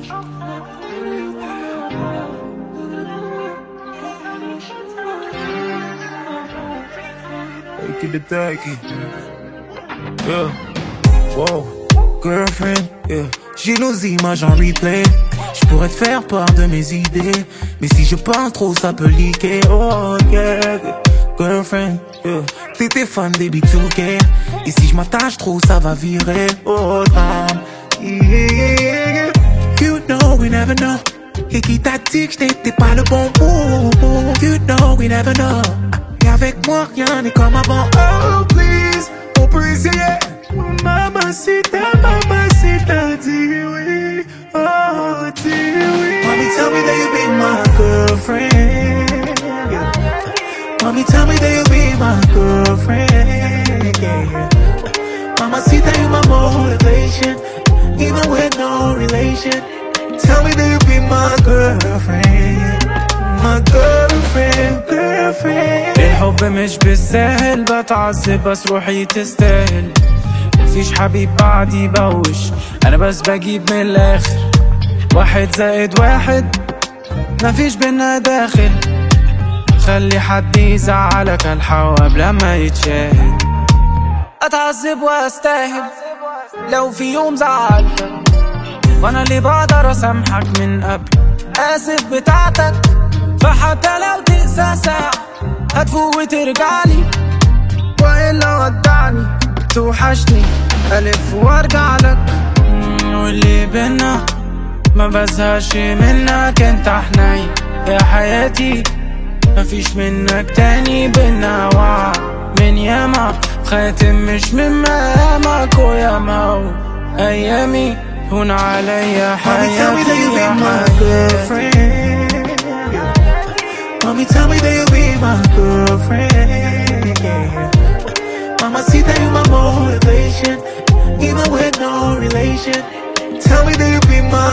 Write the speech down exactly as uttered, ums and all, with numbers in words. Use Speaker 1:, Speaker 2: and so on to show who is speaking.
Speaker 1: Take it to take it. Yeah. Wow. Girlfriend, yeah. J'ai nos images en replay. Je pourrais te faire part de mes idées, mais si je parle trop, ça peut leaker. Oh yeah. Girlfriend, yeah. T'étais fan des B two K, et si je m'attache trop, ça va virer. Oh damn. Yeah. You know we never know. Et qui t'a dit que j'étais pas le bon bout? You know we never know. Et avec moi rien n'est comme avant. Oh please, on peut essayer. Mamacita, mamacita, dis oui. Oh dis oui. Mommy tell me that you be my girlfriend, yeah. Mommy tell me that you be my girlfriend, yeah. Mamacita, you my motivation, even with no relation. Tell me that you be my girlfriend, my girlfriend, girlfriend.
Speaker 2: الحب مش بالسهل، بتعذب بس روحي تستاهل. مفيش حبيب بعدي بوش، انا بس بجيب من الاخر. واحد زائد واحد مفيش بينا داخل. خلي حد يزعلك الحواب لما يتشاهد. اتعذب واستاهل لو في يوم زعلتك، وانا اللي بقدر اسامحك من قبل. اسف بتاعتك، فحتى لو تقسى ساعة هتفوق وترجعلي، والا ودعني توحشني ألف وارجع لك. واللي بينا ما بزهقش منك، انت حنين يا حياتي، مفيش منك تاني. بينا وعد من ياما، خاتم مش من مقامك، وياما أيامي هون عليا حياتي يا
Speaker 1: حبيبي. Mommy tell me that you be my girlfriend, yeah. Mamacita, you my motivation, even with no relation. Tell me that you be my